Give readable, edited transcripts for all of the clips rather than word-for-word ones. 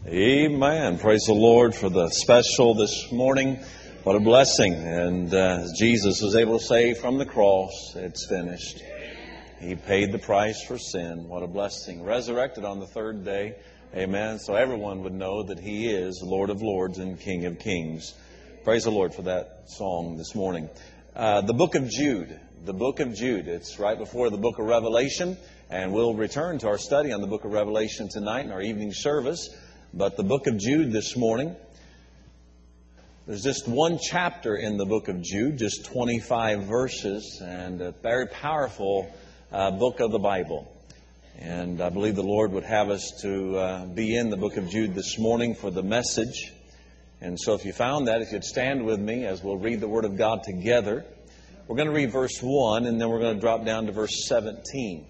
Amen. Praise the Lord for the special this morning. What a blessing. And Jesus was able to say from the cross, it's finished. He paid the price for sin. What a blessing. Resurrected on the third day. Amen. So everyone would know that He is Lord of Lords and King of Kings. Praise the Lord for that song this morning. The book of Jude. The book of Jude. It's right before the book of Revelation. And we'll return to our study on the book of Revelation tonight in our evening service. But the book of Jude this morning, there's just one chapter in the book of Jude, just 25 verses, and a very powerful book of the Bible. And I believe the Lord would have us to be in the book of Jude this morning for the message. And so if you found that, if you'd stand with me as we'll read the Word of God together. We're going to read verse 1, and then we're going to drop down to verse 17.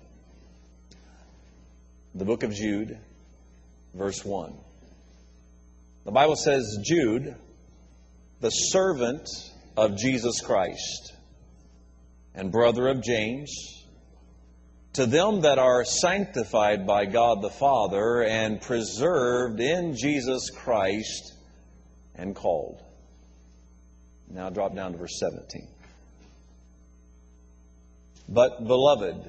The book of Jude, verse 1. The Bible says, Jude, the servant of Jesus Christ, and brother of James, to them that are sanctified by God the Father and preserved in Jesus Christ and called. Now drop down to verse 17. But, beloved,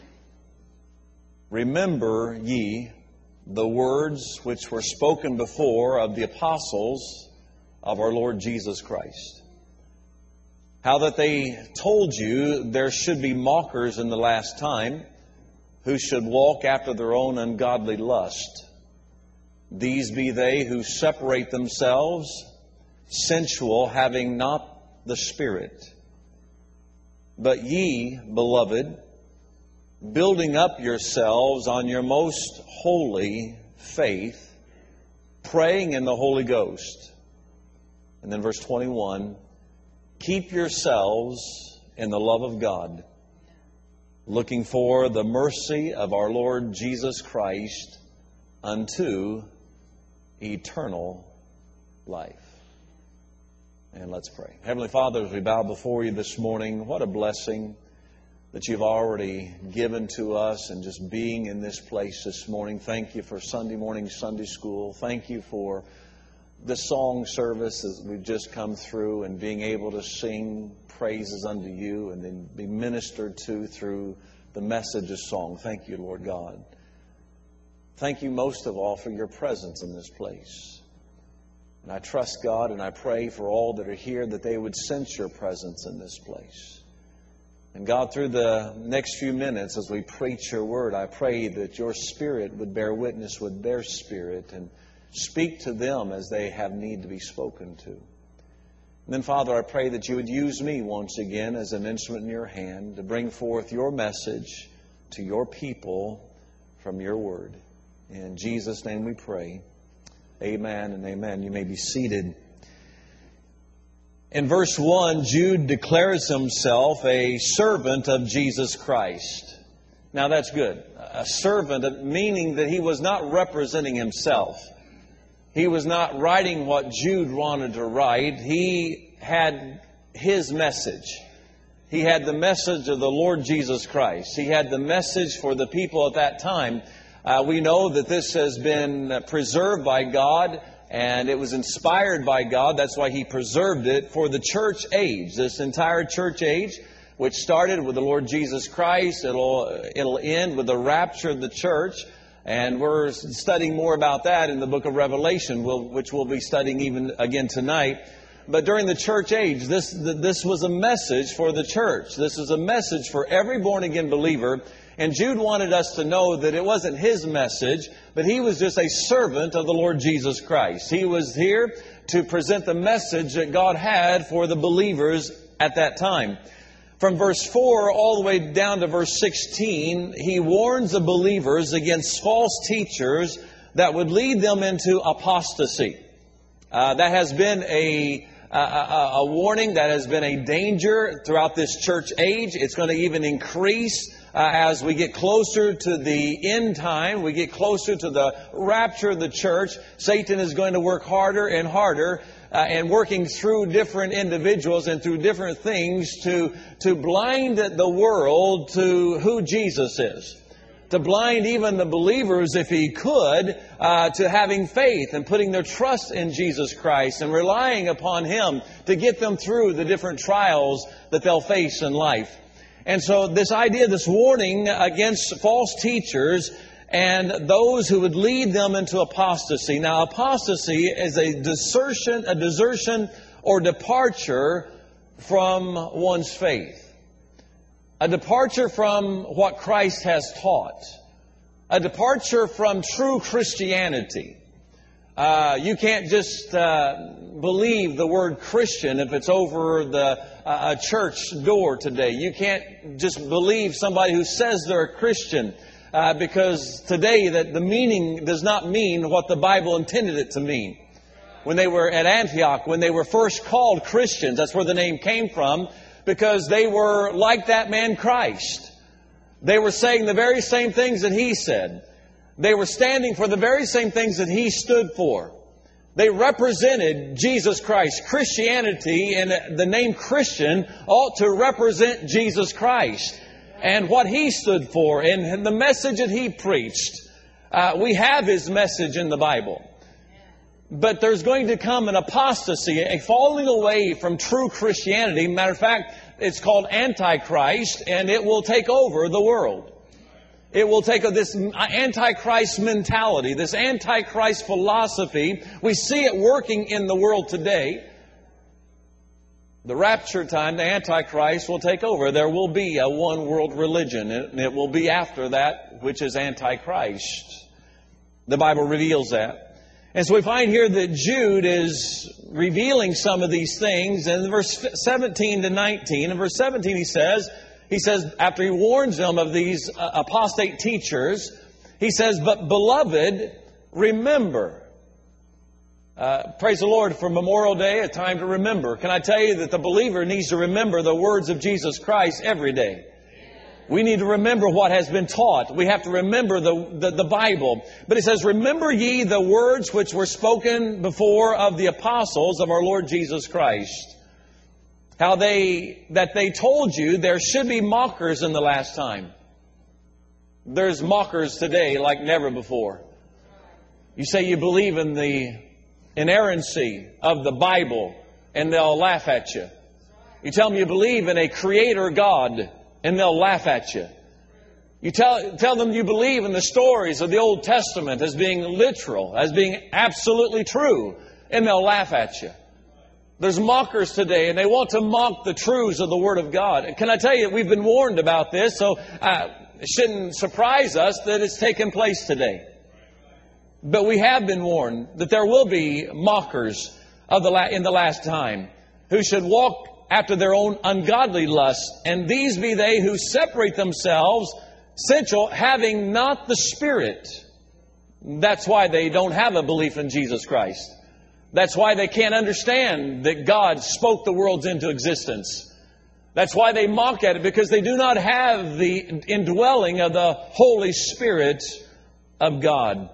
remember ye the words which were spoken before of the apostles of our Lord Jesus Christ. How that they told you there should be mockers in the last time, who should walk after their own ungodly lust. These be they who separate themselves, sensual, having not the Spirit. But ye, beloved, building up yourselves on your most holy faith, praying in the Holy Ghost. And then verse 21, keep yourselves in the love of God, looking for the mercy of our Lord Jesus Christ unto eternal life. And let's pray. Heavenly Father, as we bow before you this morning, what a blessing that you've already given to us and just being in this place this morning. Thank you for Sunday morning Sunday school. Thank you for the song service as we've just come through and being able to sing praises unto you and then be ministered to through the message of song. Thank you, Lord God. Thank you most of all for your presence in this place. And I trust God and I pray for all that are here that they would sense your presence in this place. And God, through the next few minutes as we preach your word, I pray that your Spirit would bear witness with their spirit and speak to them as they have need to be spoken to. And then, Father, I pray that you would use me once again as an instrument in your hand to bring forth your message to your people from your word. In Jesus' name we pray. Amen and amen. You may be seated. In verse 1, Jude declares himself a servant of Jesus Christ. Now that's good. A servant, meaning that he was not representing himself. He was not writing what Jude wanted to write. He had his message. He had the message of the Lord Jesus Christ. He had the message for the people at that time. We know that this has been preserved by God. And it was inspired by God. That's why He preserved it for the church age. This entire church age, which started with the Lord Jesus Christ, it'll end with the rapture of the church. And we're studying more about that in the book of Revelation, which we'll be studying even again tonight. But during the church age, this was a message for the church. This is a message for every born-again believer. And Jude wanted us to know that it wasn't his message, but he was just a servant of the Lord Jesus Christ. He was here to present the message that God had for the believers at that time. From verse 4 all the way down to verse 16, he warns the believers against false teachers that would lead them into apostasy. That has been a warning, that has been a danger throughout this church age. It's going to even increase as we get closer to the end time, we get closer to the rapture of the church. Satan is going to work harder and harder and working through different individuals and through different things to blind the world to who Jesus is. to blind even the believers, if He could, to having faith and putting their trust in Jesus Christ and relying upon Him to get them through the different trials that they'll face in life. And so this idea, this warning against false teachers and those who would lead them into apostasy. Now, apostasy is a desertion or departure from one's faith. A departure from what Christ has taught. A departure from true Christianity. You can't just believe the word Christian if it's over a church door today. You can't just believe somebody who says they're a Christian because today that the meaning does not mean what the Bible intended it to mean. When they were at Antioch, when they were first called Christians, that's where the name came from, because they were like that man Christ. They were saying the very same things that He said. They were standing for the very same things that He stood for. They represented Jesus Christ. Christianity and the name Christian ought to represent Jesus Christ and what He stood for and the message that He preached. We have His message in the Bible. But there's going to come an apostasy, a falling away from true Christianity. Matter of fact, it's called Antichrist, and it will take over the world. It will take this Antichrist mentality, this Antichrist philosophy. We see it working in the world today. The rapture time, the Antichrist will take over. There will be a one world religion, and it will be after that, which is Antichrist. The Bible reveals that. And so we find here that Jude is revealing some of these things. And in verse 17 to 19, in verse 17 he says, after he warns them of these apostate teachers, he says, "But beloved, remember." Praise the Lord for Memorial Day, a time to remember. Can I tell you that the believer needs to remember the words of Jesus Christ every day? We need to remember what has been taught. We have to remember the Bible. But it says, "Remember ye the words which were spoken before of the apostles of our Lord Jesus Christ. How that they told you there should be mockers in the last time." There's mockers today like never before. You say you believe in the inerrancy of the Bible, and they'll laugh at you. You tell them you believe in a creator God, and they'll laugh at you. You tell them you believe in the stories of the Old Testament as being literal, as being absolutely true, and they'll laugh at you. There's mockers today, and they want to mock the truths of the Word of God. And can I tell you, we've been warned about this, so it shouldn't surprise us that it's taken place today. But we have been warned that there will be mockers in the last time who should walk after their own ungodly lusts. And these be they who separate themselves, sensual, having not the Spirit. That's why they don't have a belief in Jesus Christ. That's why they can't understand that God spoke the worlds into existence. That's why they mock at it, because they do not have the indwelling of the Holy Spirit of God.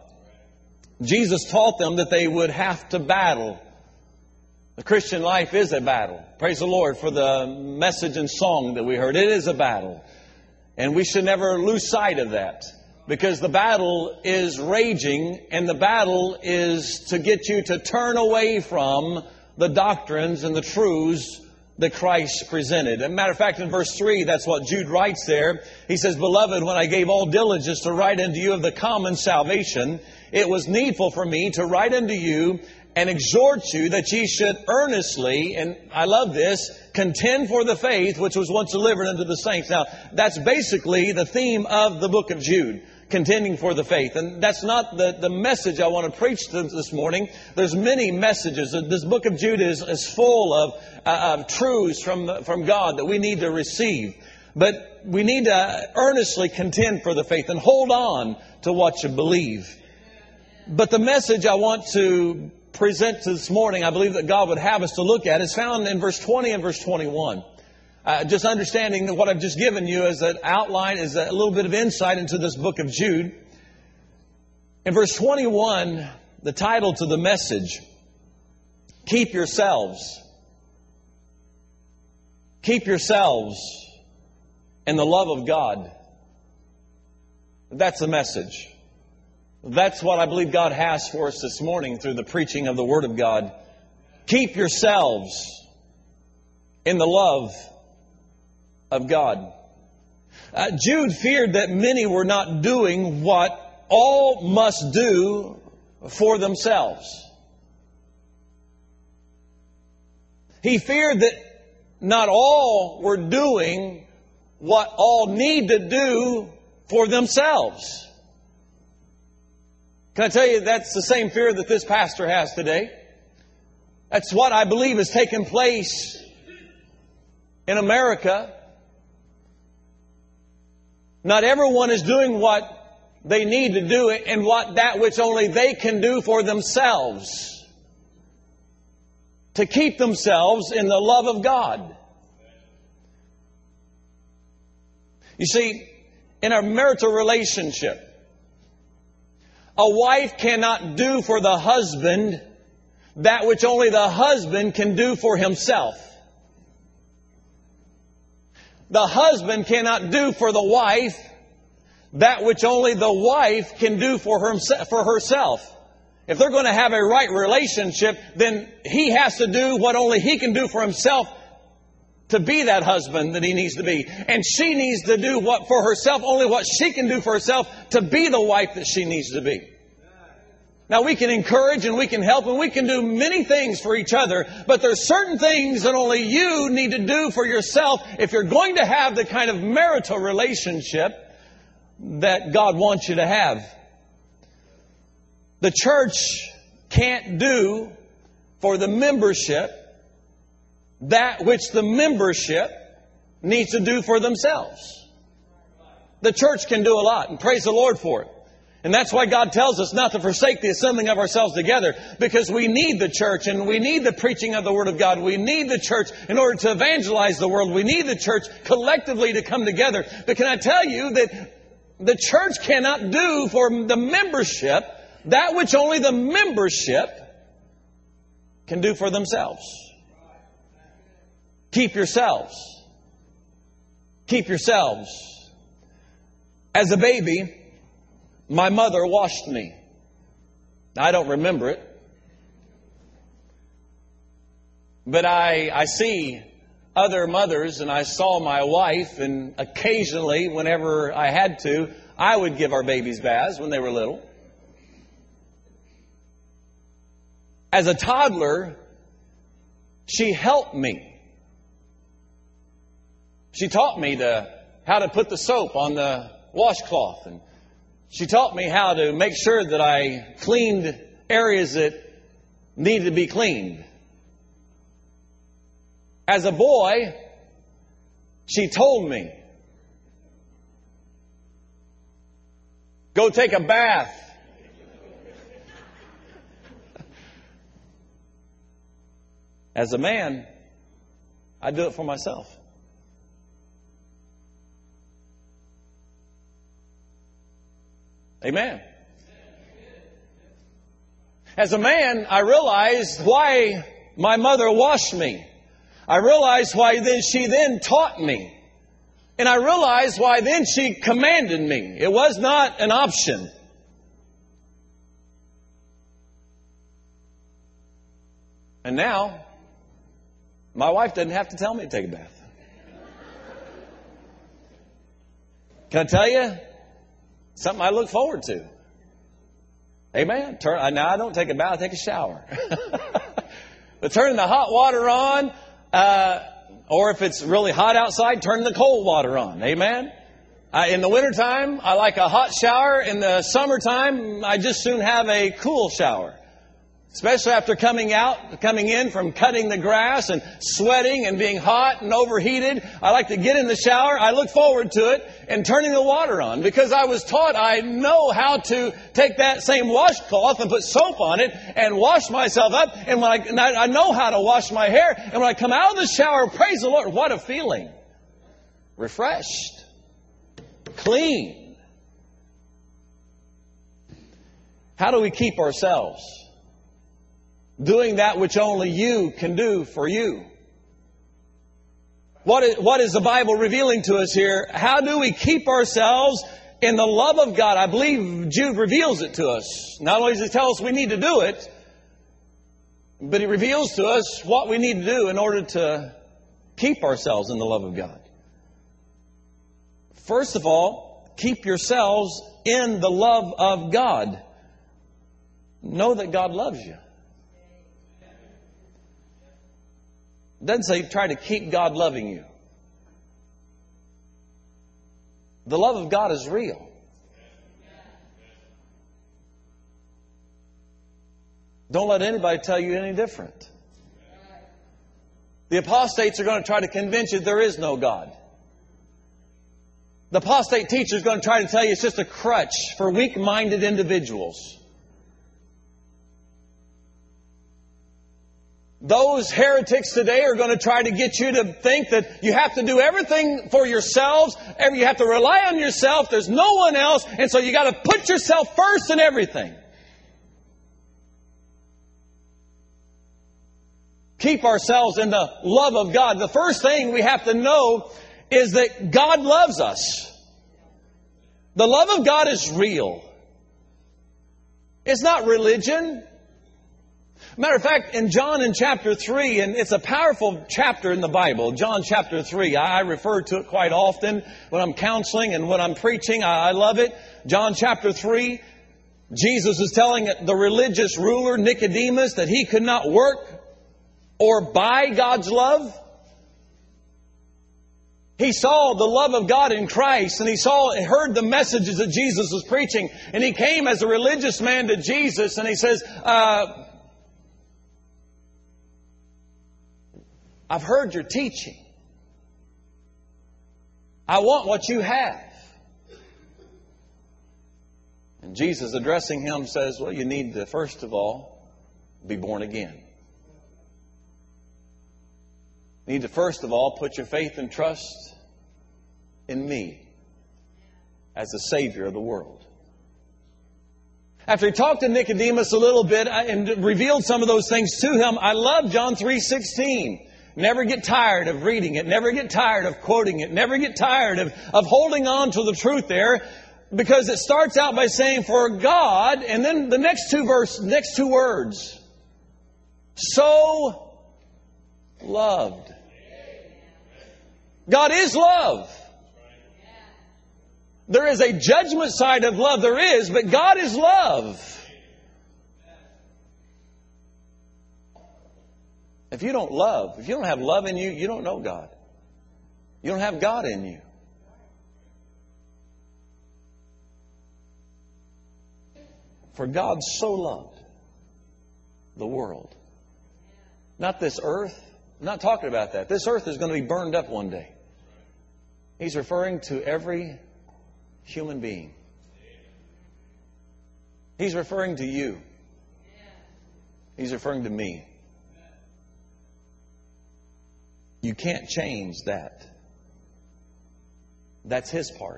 Jesus taught them that they would have to battle. The Christian life is a battle. Praise the Lord for the message and song that we heard. It is a battle. And we should never lose sight of that. Because the battle is raging, and the battle is to get you to turn away from the doctrines and the truths that Christ presented. As a matter of fact, in verse 3, that's what Jude writes there. He says, "Beloved, when I gave all diligence to write unto you of the common salvation, it was needful for me to write unto you and exhort you that ye should earnestly," and I love this, "contend for the faith which was once delivered unto the saints." Now, that's basically the theme of the book of Jude, contending for the faith. And that's not the message I want to preach this morning. There's many messages. This book of Jude is full of truths from God that we need to receive. But we need to earnestly contend for the faith and hold on to what you believe. But the message I want to present this morning, I believe that God would have us to look at, is found in verse 20 and verse 21. Just understanding that what I've just given you as an outline, is a little bit of insight into this book of Jude. In verse 21, the title to the message, "Keep yourselves. Keep yourselves in the love of God." That's the message. That's what I believe God has for us this morning through the preaching of the Word of God. Keep yourselves in the love of God. Jude feared that many were not doing what all must do for themselves. He feared that not all were doing what all need to do for themselves. Can I tell you, that's the same fear that this pastor has today. That's what I believe has taken place in America. Not everyone is doing what they need to do and that which only they can do for themselves to keep themselves in the love of God. You see, in a marital relationship, a wife cannot do for the husband that which only the husband can do for himself. The husband cannot do for the wife that which only the wife can do for herself. If they're going to have a right relationship, then he has to do what only he can do for himself to be that husband that he needs to be. And she needs to do what for herself, only what she can do for herself to be the wife that she needs to be. Now, we can encourage and we can help and we can do many things for each other, but there's certain things that only you need to do for yourself if you're going to have the kind of marital relationship that God wants you to have. The church can't do for the membership that which the membership needs to do for themselves. The church can do a lot, and praise the Lord for it. And that's why God tells us not to forsake the assembling of ourselves together, because we need the church and we need the preaching of the Word of God. We need the church in order to evangelize the world. We need the church collectively to come together. But can I tell you that the church cannot do for the membership that which only the membership can do for themselves. Keep yourselves. Keep yourselves. As a baby, my mother washed me. I don't remember it. But I see other mothers, and I saw my wife, and occasionally, whenever I had to, I would give our babies baths when they were little. As a toddler, she helped me. She taught me how to put the soap on the washcloth, and she taught me how to make sure that I cleaned areas that needed to be cleaned. As a boy, she told me, go take a bath. As a man, I do it for myself. Amen. As a man, I realized why my mother washed me. I realized why she then taught me. And I realized why then she commanded me. It was not an option. And now, my wife doesn't have to tell me to take a bath. Can I tell you? Something I look forward to. Amen. Now I don't take a bath, I take a shower. But turning the hot water on, or if it's really hot outside, turning the cold water on. Amen. In the wintertime, I like a hot shower. In the summertime, I just soon have a cool shower. Especially after coming in from cutting the grass and sweating and being hot and overheated. I like to get in the shower. I look forward to it and turning the water on because I was taught I know how to take that same washcloth and put soap on it and wash myself up. And I know how to wash my hair. And when I come out of the shower, praise the Lord, what a feeling. Refreshed. Clean. How do we keep ourselves doing that which only you can do for you? What is the Bible revealing to us here? How do we keep ourselves in the love of God. I believe Jude reveals it to us. Not only does he tell us we need to do it, but he reveals to us what we need to do in order to keep ourselves in the love of God. First of all, keep yourselves in the love of God. Know that God loves you. It doesn't say try to keep God loving you. The love of God is real. Don't let anybody tell you any different. The apostates are going to try to convince you there is no God. The apostate teacher is going to try to tell you it's just a crutch for weak-minded individuals. Those heretics today are going to try to get you to think that you have to do everything for yourselves. You have to rely on yourself. There's no one else. And so you got to put yourself first in everything. Keep ourselves in the love of God. The first thing we have to know is that God loves us. The love of God is real. It's not religion. Matter of fact, in John in chapter 3, and it's a powerful chapter in the Bible, John chapter 3. I refer to it quite often when I'm counseling and when I'm preaching. I love it. John chapter 3, Jesus is telling the religious ruler Nicodemus that he could not work or buy God's love. He saw the love of God in Christ, and he heard the messages that Jesus was preaching. And he came as a religious man to Jesus, and he says, I've heard your teaching. I want what you have. And Jesus, addressing him, says, well, you need to, first of all, be born again. You need to, first of all, put your faith and trust in me as the Savior of the world. After he talked to Nicodemus a little bit and revealed some of those things to him, I love John 3:16. Never get tired of reading it. Never get tired of quoting it. Never get tired of holding on to the truth there. Because it starts out by saying, for God, and then the next two words, so loved. God is love. There is a judgment side of love. There is, but God is love. If you don't love, if you don't have love in you, you don't know God. You don't have God in you. For God so loved the world. Not this earth. I'm not talking about that. This earth is going to be burned up one day. He's referring to every human being. He's referring to you. He's referring to me. You can't change that. That's His part.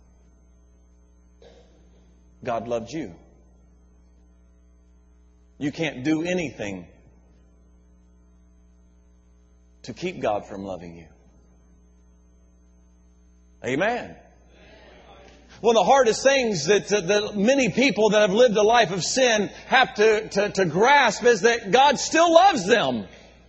God loved you. You can't do anything to keep God from loving you. Amen. One of the hardest things that many people that have lived a life of sin have to grasp is that God still loves them.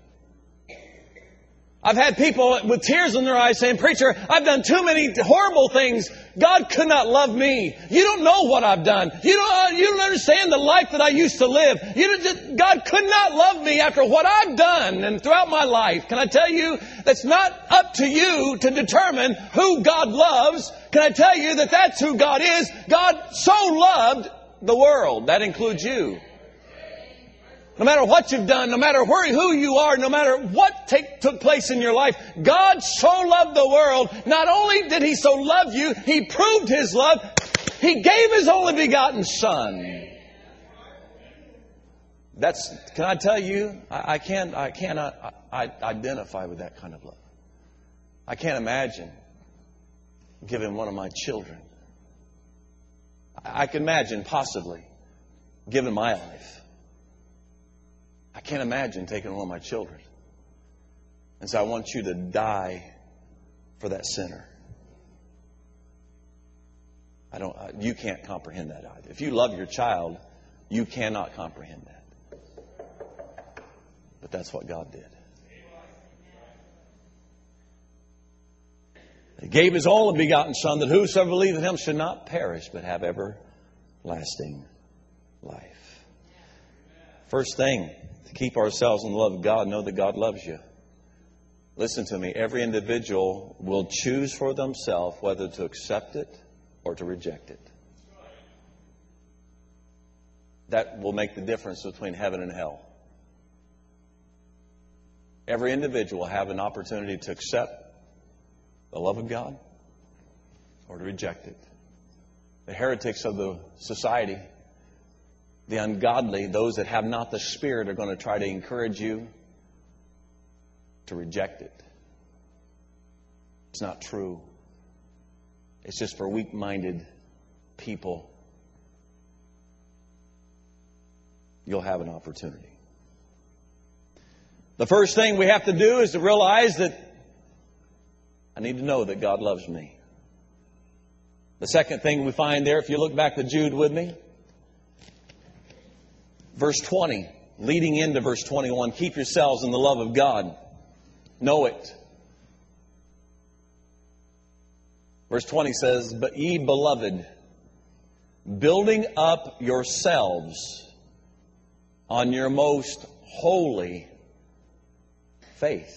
I've had people with tears in their eyes saying, "Preacher, I've done too many horrible things. God could not love me. You don't know what I've done. You don't understand the life that I used to live. God could not love me after what I've done and throughout my life." Can I tell you, that's not up to you to determine who God loves. Can I tell you that that's who God is? God so loved the world. That includes you. No matter what you've done, no matter who you are, no matter what took place in your life, God so loved the world. Not only did He so love you, He proved His love. He gave His only begotten Son. Can I tell you, I cannot identify with that kind of love. I can't imagine giving one of my children. I can imagine possibly giving my life. I can't imagine taking one of my children and say, "I want you to die for that sinner." You can't comprehend that either. If you love your child, you cannot comprehend that. But that's what God did. He gave His only begotten Son, that whosoever believeth in Him should not perish, but have everlasting life. First thing, to keep ourselves in the love of God, know that God loves you. Listen to me. Every individual will choose for themselves whether to accept it or to reject it. That will make the difference between heaven and hell. Every individual will have an opportunity to accept the love of God or to reject it. The heretics of the society, the ungodly, those that have not the Spirit, are going to try to encourage you to reject it. It's not true. It's just for weak-minded people. You'll have an opportunity. The first thing we have to do is to realize that I need to know that God loves me. The second thing we find there, if you look back to Jude with me, verse 20, leading into verse 21, keep yourselves in the love of God. Know it. Verse 20 says, but ye beloved, building up yourselves on your most holy faith.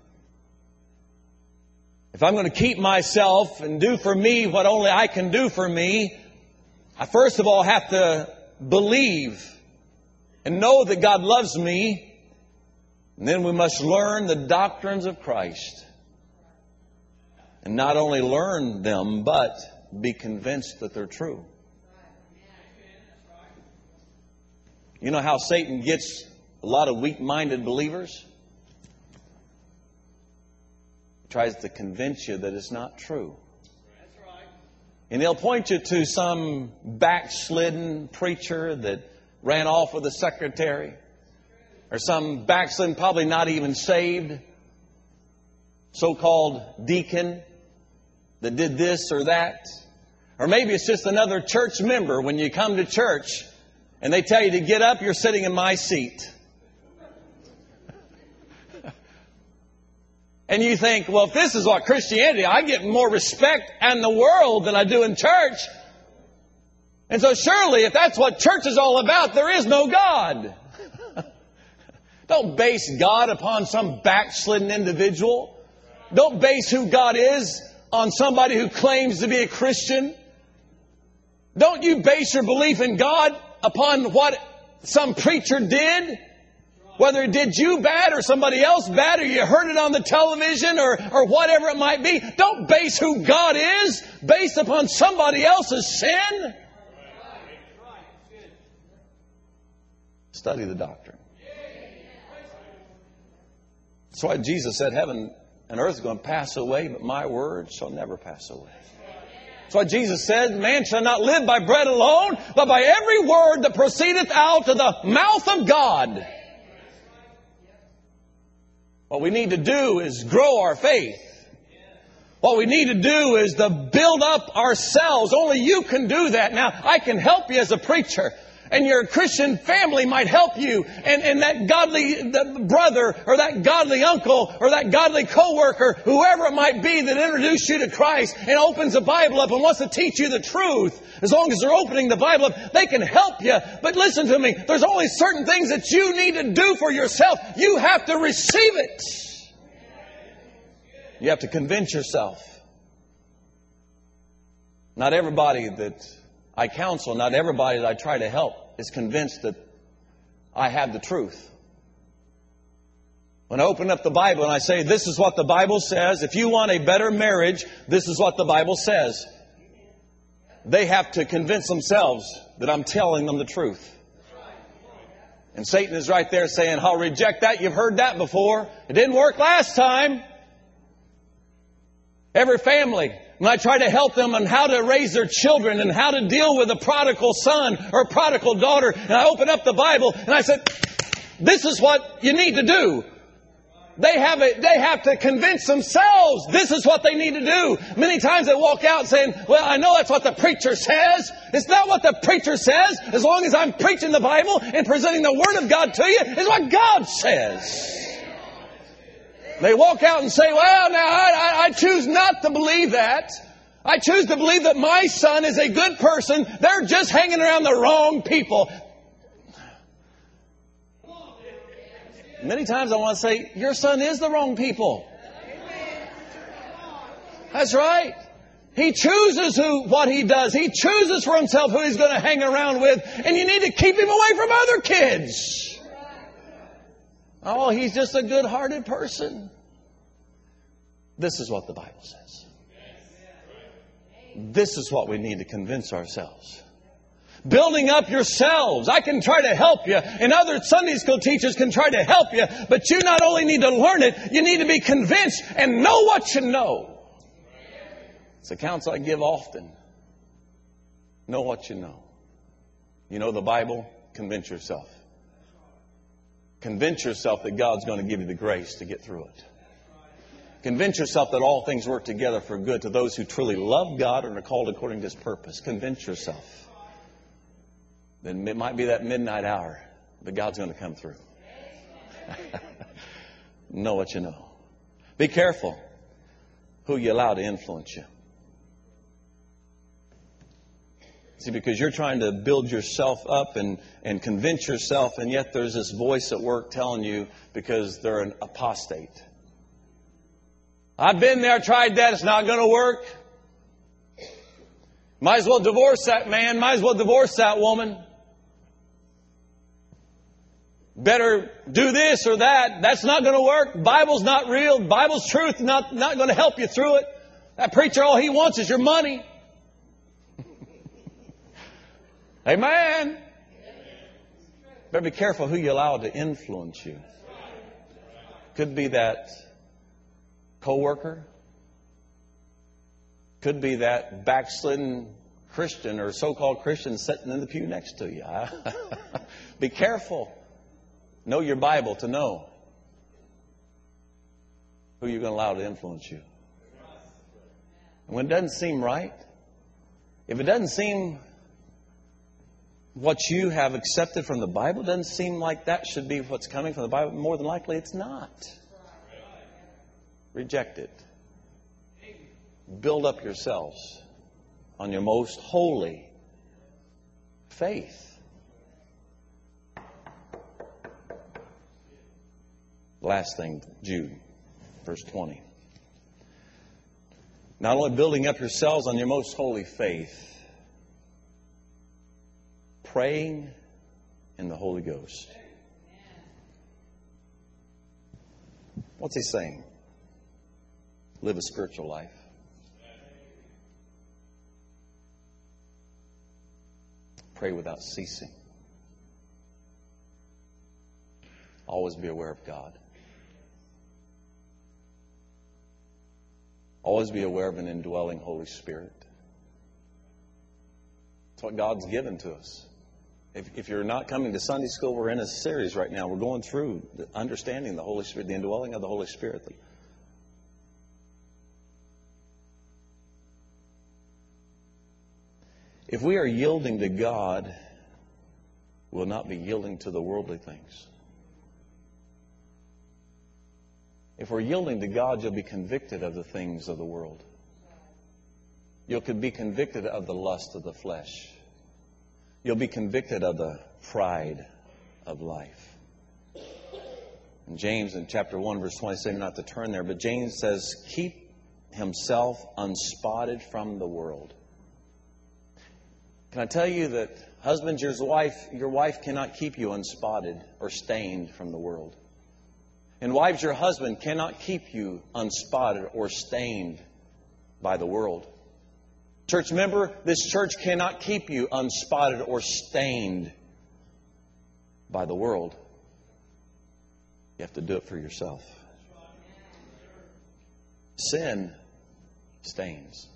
If I'm going to keep myself and do for me what only I can do for me, I first of all have to believe and know that God loves me. And then we must learn the doctrines of Christ. And not only learn them, but be convinced that they're true. You know how Satan gets a lot of weak-minded believers? He tries to convince you that it's not true. And he'll point you to some backslidden preacher that ran off with a secretary. Or some backslidden, probably not even saved, so-called deacon that did this or that. Or maybe it's just another church member. When you come to church and they tell you to get up, you're sitting in my seat. And you think, well, if this is what Christianity, I get more respect in the world than I do in church. And so surely, if that's what church is all about, there is no God. Don't base God upon some backslidden individual. Don't base who God is on somebody who claims to be a Christian. Don't you base your belief in God upon what some preacher did? Whether it did you bad or somebody else bad, or you heard it on the television or whatever it might be. Don't base who God is based upon somebody else's sin. Study the doctrine. That's why Jesus said heaven and earth is going to pass away, but my word shall never pass away. That's why Jesus said, man shall not live by bread alone, but by every word that proceedeth out of the mouth of God. What we need to do is grow our faith. What we need to do is to build up ourselves. Only you can do that. Now, I can help you as a preacher. And your Christian family might help you. And that godly brother or that godly uncle or that godly coworker, whoever it might be that introduced you to Christ and opens the Bible up and wants to teach you the truth. As long as they're opening the Bible up, they can help you. But listen to me. There's only certain things that you need to do for yourself. You have to receive it. You have to convince yourself. Not everybody that I counsel, not everybody that I try to help is convinced that I have the truth. When I open up the Bible and I say, this is what the Bible says, if you want a better marriage, this is what the Bible says. They have to convince themselves that I'm telling them the truth. And Satan is right there saying, I'll reject that. You've heard that before. It didn't work last time. Every family, when I try to help them on how to raise their children and how to deal with a prodigal son or a prodigal daughter, and I open up the Bible and I said, this is what you need to do. They have to convince themselves this is what they need to do. Many times they walk out saying, well, I know that's what the preacher says. It's not what the preacher says. As long as I'm preaching the Bible and presenting the Word of God to you, it's what God says. They walk out and say, well, now I choose not to believe that. I choose to believe that my son is a good person. They're just hanging around the wrong people. Many times I want to say, your son is the wrong people. That's right. He chooses what he does. He chooses for himself who he's going to hang around with. And you need to keep him away from other kids. Oh, he's just a good-hearted person. This is what the Bible says. This is what we need to convince ourselves. Building up yourselves. I can try to help you, and other Sunday school teachers can try to help you, but you not only need to learn it, you need to be convinced and know what you know. It's a counsel I give often. Know what you know. You know the Bible? Convince yourself. Convince yourself that God's going to give you the grace to get through it. Convince yourself that all things work together for good to those who truly love God and are called according to His purpose. Convince yourself. Then it might be that midnight hour, but God's going to come through. Know what you know. Be careful who you allow to influence you. See, because you're trying to build yourself up and convince yourself, and yet there's this voice at work telling you because they're an apostate. I've been there, tried that, it's not going to work. Might as well divorce that man, might as well divorce that woman. Better do this or that. That's not going to work. Bible's not real. Bible's truth not going to help you through it. That preacher, all he wants is your money. Amen. Better be careful who you allow to influence you. Could be that coworker. Could be that backslidden Christian or so-called Christian sitting in the pew next to you. Be careful. Know your Bible to know who you're going to allow to influence you. And when it doesn't seem right, if it doesn't seem what you have accepted from the Bible, doesn't seem like that should be what's coming from the Bible, more than likely it's not. Reject it. Build up yourselves on your most holy faith. Last thing, Jude, verse 20. Not only building up yourselves on your most holy faith, praying in the Holy Ghost. What's he saying? Live a spiritual life. Pray without ceasing. Always be aware of God. Always be aware of an indwelling Holy Spirit. It's what God's given to us. If you're not coming to Sunday school, we're in a series right now. We're going through understanding the Holy Spirit, the indwelling of the Holy Spirit. If we are yielding to God, we'll not be yielding to the worldly things. If we're yielding to God, you'll be convicted of the things of the world. You'll be convicted of the lust of the flesh. You'll be convicted of the pride of life. And James in chapter 1, verse 27, not to turn there, but James says, keep himself unspotted from the world. Can I tell you that husbands, your wife cannot keep you unspotted or stained from the world. And wives, your husband cannot keep you unspotted or stained by the world. Church member, this church cannot keep you unspotted or stained by the world. You have to do it for yourself. Sin stains.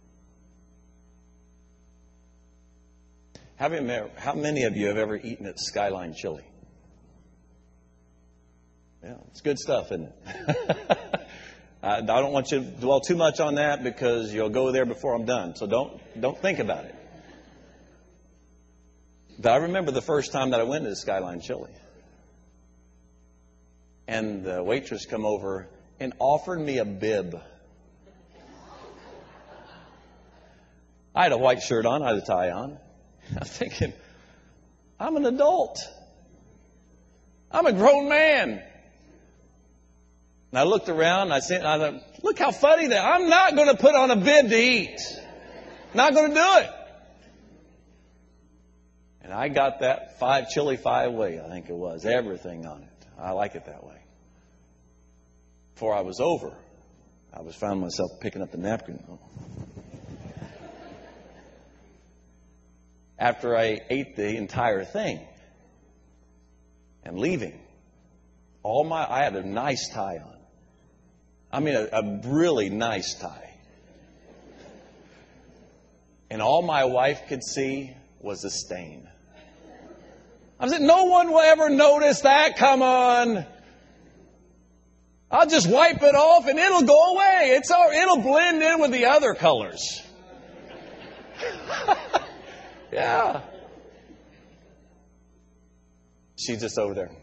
How many of you have ever eaten at Skyline Chili? Yeah, it's good stuff, isn't it? I don't want you to dwell too much on that because you'll go there before I'm done. So don't think about it. But I remember the first time that I went to the Skyline Chili. And the waitress come over and offered me a bib. I had a white shirt on. I had a tie on. I'm thinking, I'm an adult. I'm a grown man. And I looked around and I thought, look how funny that. I'm not going to put on a bib to eat. Not going to do it. And I got that chili 5-way, I think it was. Everything on it. I like it that way. Before I was over, I found myself picking up the napkin. After I ate the entire thing and leaving, I had a nice tie on. I mean, a really nice tie. And all my wife could see was a stain. I said, no one will ever notice that. Come on. I'll just wipe it off and it'll go away. It'll blend in with the other colors. Yeah. She's just over there.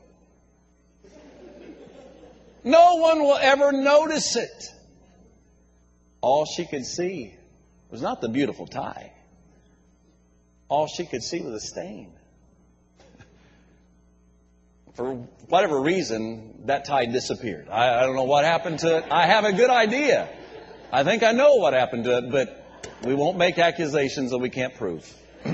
No one will ever notice it. All she could see was not the beautiful tie. All she could see was a stain. For whatever reason, that tie disappeared. I don't know what happened to it. I have a good idea. I think I know what happened to it, but we won't make accusations that we can't prove.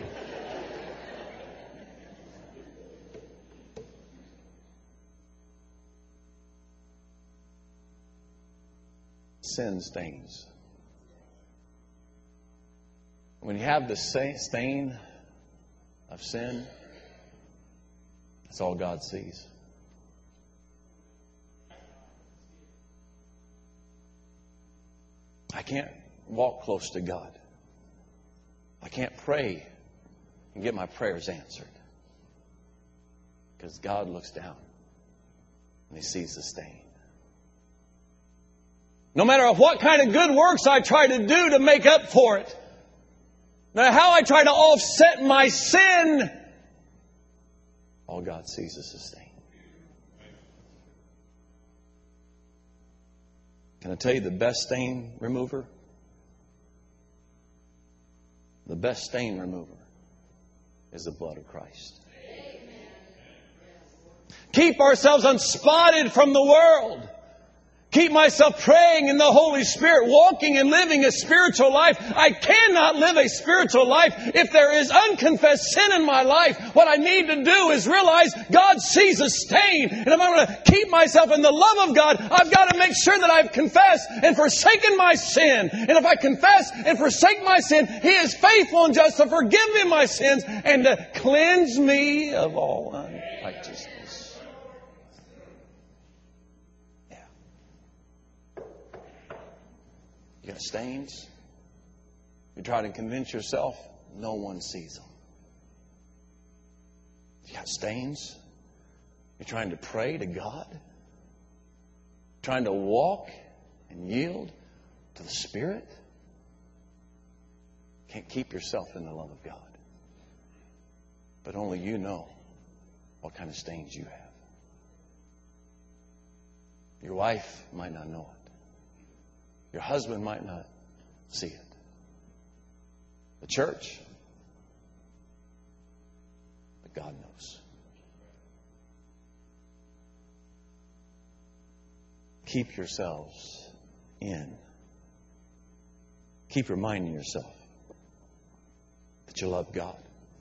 Sin stains. When you have the stain of sin, that's all God sees. I can't walk close to God. I can't pray and get my prayers answered. Because God looks down and He sees the stain. No matter what kind of good works I try to do to make up for it, no matter how I try to offset my sin, all God sees is the stain. Can I tell you the best stain remover? The best stain remover is the blood of Christ. Keep ourselves unspotted from the world. Keep myself praying in the Holy Spirit, walking and living a spiritual life. I cannot live a spiritual life if there is unconfessed sin in my life. What I need to do is realize God sees a stain. And if I'm going to keep myself in the love of God, I've got to make sure that I've confessed and forsaken my sin. And if I confess and forsake my sin, He is faithful and just to forgive me my sins and to cleanse me of all unrighteousness. You got stains. You try to convince yourself, no one sees them. You got stains. You're trying to pray to God. Trying to walk and yield to the Spirit. Can't keep yourself in the love of God. But only you know what kind of stains you have. Your wife might not know it. Your husband might not see it. The church, but God knows. Keep yourselves in. Keep reminding yourself that you love God.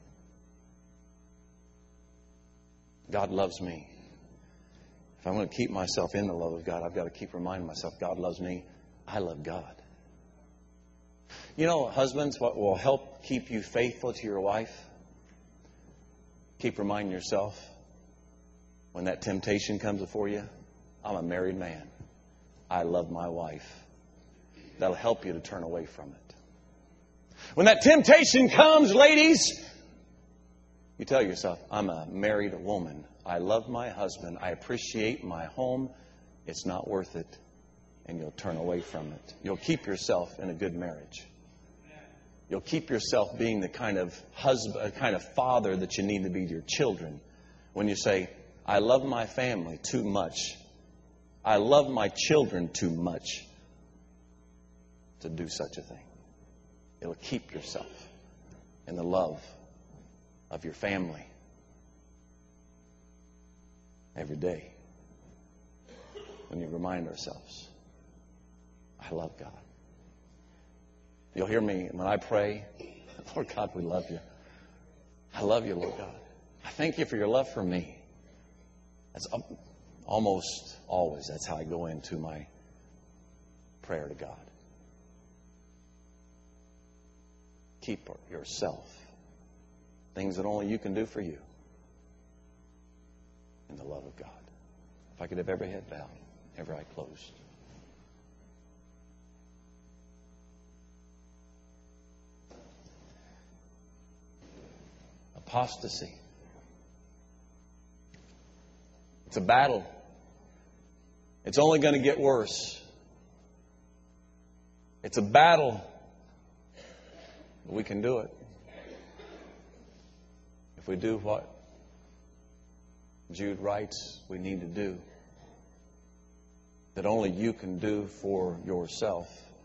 God loves me. If I'm going to keep myself in the love of God, I've got to keep reminding myself God loves me. I love God. You know, husbands, what will help keep you faithful to your wife? Keep reminding yourself when that temptation comes before you, I'm a married man. I love my wife. That'll help you to turn away from it. When that temptation comes, ladies, You tell yourself, I'm a married woman. I love my husband. I appreciate my home. It's not worth it. And you'll turn away from it. You'll keep yourself in a good marriage. You'll keep yourself being the kind of husband, kind of father that you need to be to your children. When you say, I love my family too much. I love my children too much to do such a thing. It'll keep yourself in the love of your family every day. When you remind ourselves, I love God. You'll hear me when I pray, Lord God, we love you. I love you, Lord God. I thank you for your love for me. That's almost always, that's how I go into my prayer to God. Keep yourself, things that only you can do for you, in the love of God. If I could have every head bowed, every eye closed. Apostasy. It's a battle. It's only going to get worse. It's a battle. But we can do it. If we do what Jude writes we need to do, that only you can do for yourself.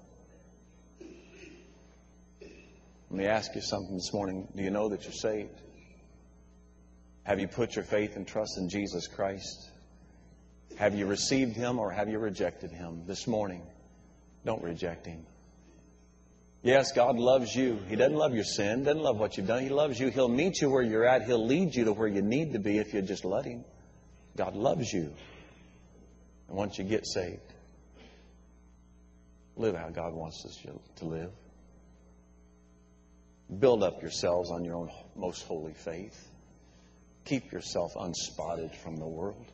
Let me ask you something this morning. Do you know that you're saved? Have you put your faith and trust in Jesus Christ? Have you received Him or have you rejected Him this morning? Don't reject Him. Yes, God loves you. He doesn't love your sin, doesn't love what you've done. He loves you. He'll meet you where you're at. He'll lead you to where you need to be if you just let Him. God loves you. And once you get saved, live how God wants us to live. Build up yourselves on your own most holy faith. Keep yourself unspotted from the world.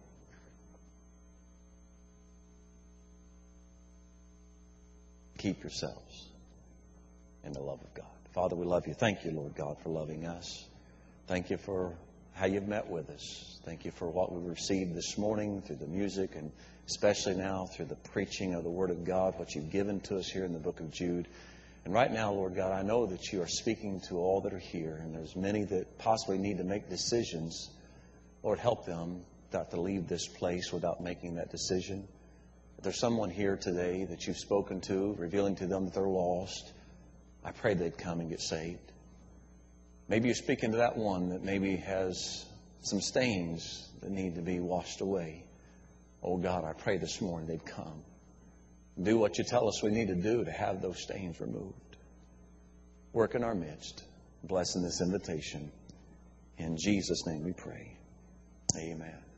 Keep yourselves in the love of God. Father, we love you. Thank you, Lord God, for loving us. Thank you for how you've met with us. Thank you for what we received this morning through the music and especially now through the preaching of the Word of God, what you've given to us here in the book of Jude. And right now, Lord God, I know that you are speaking to all that are here, and there's many that possibly need to make decisions. Lord, help them not to leave this place without making that decision. If there's someone here today that you've spoken to, revealing to them that they're lost, I pray they'd come and get saved. Maybe you're speaking to that one that maybe has some stains that need to be washed away. Oh God, I pray this morning they'd come. Do what you tell us we need to do to have those stains removed. Work in our midst. Blessing this invitation. In Jesus' name we pray. Amen.